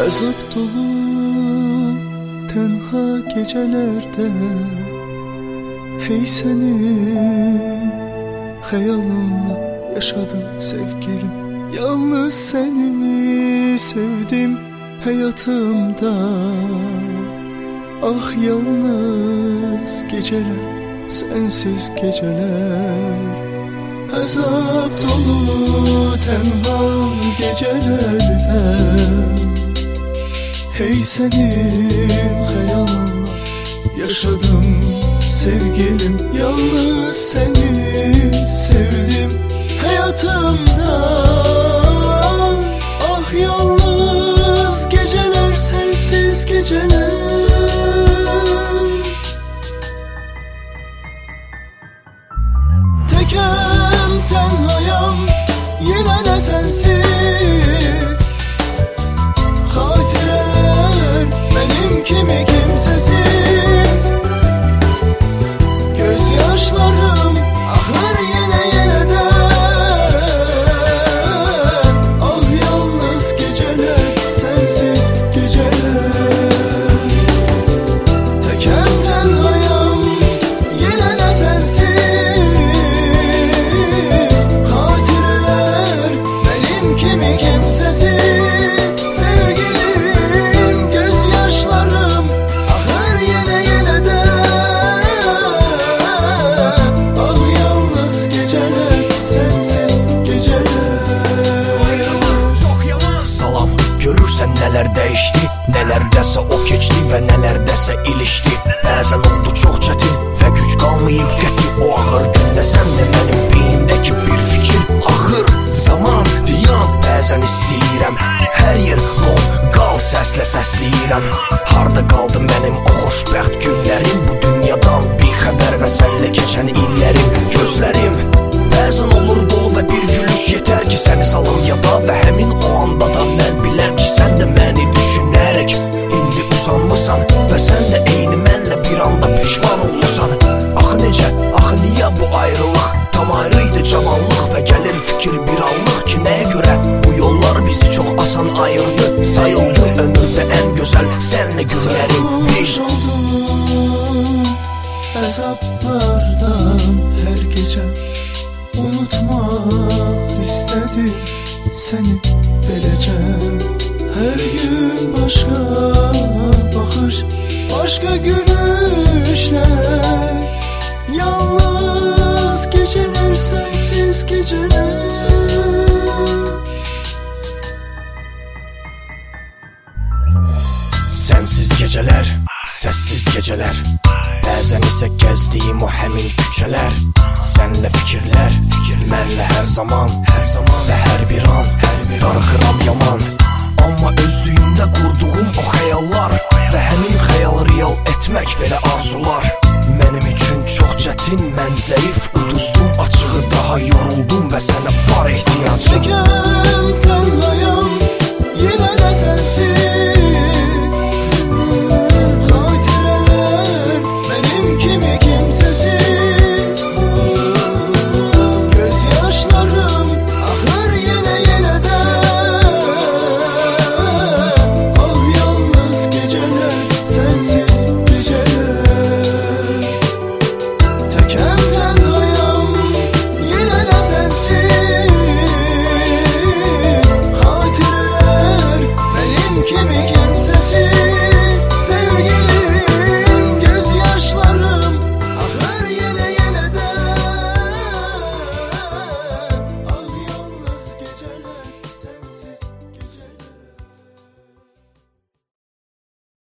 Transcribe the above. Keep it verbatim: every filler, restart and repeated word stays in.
Əzab dolu tənha gecələrdə hey sənin xəyalınla yaşadım sevgilim. Yalnız səni sevdim həyatımda. Ah yalnız geceler, sensiz geceler. Əzab dolu tənha gecelerde hey senin xəyalınla yaşadım sevgilim. Yalnız seni sevdim hayatımda. Ah yalnız geceler, sensiz geceler. Tekem tenhayam yine de sensiz. Hatireler benim kimi kimsesiz. Gözyaşlarım akar yine yeniden. Ah yalnız geceler, sensiz geceler. Tekem tenhayam yine de sensiz. Hatireler benim kimi kimsesiz. Sevgilim gözyaşlarım akar yine yeniden. Ah yalnız geceler, sensiz geceler. Salam, görürsən nələr dəyişdi, nələrdəsə o keçdi və nələrdəsə ilişdi. Bəzən oldu çox çətin və güc qalmayıb qəti. O ağır gündə sən də mənim beynimdəki bir fikir. Axır zaman diyan, bəzən istəyirəm hər yer qol, qal səslə səsləyirəm. Harda qaldı mənim o xoşbəxt günlərim, bu dünyadan bir xəbər və sənlə keçən illərim. Gözlərim bəzən olur dolu və bir gülüş yetər ki səni salam yada. Və həmin o anda da mən biləm ki sən də məni düşünərək indi uzanmısan. Və sən də eyni mənlə bir anda peşman olmusan. Axı necə, axı niyə bu ayrılıq? Tam ayrıydı cavanlıq və gəlir fikir bir anlıq ki nəyə görə bu yollar bizi çox asan ayırdı. Sayıldı ömürdə ən gözəl sənlə günlərim. Sarhoş oldum əzablardan hər gecə. Unutmaq istedim seni beləcə. Hər gün başqa baxış, başqa gülüşlər. Yalnız geceler, sensiz geceler. Sənsiz gecələr, səssiz gecələr. Bəzən isə gəzdiyim o həmin küçələr. Sənlə fikirlər, fikirlərlə hər zaman, hər zaman və hər bir an, hər bir darıxıram yaman. Amma özlüyümdə qurduğum o xəyallar və həmin xəyal real etmək belə arzular mənim üçün çox çətin. Mən zəif uduzdum açığı, daha yoruldum və sənə var ehtiyacım. Tekem tenhayam yine de sensiz.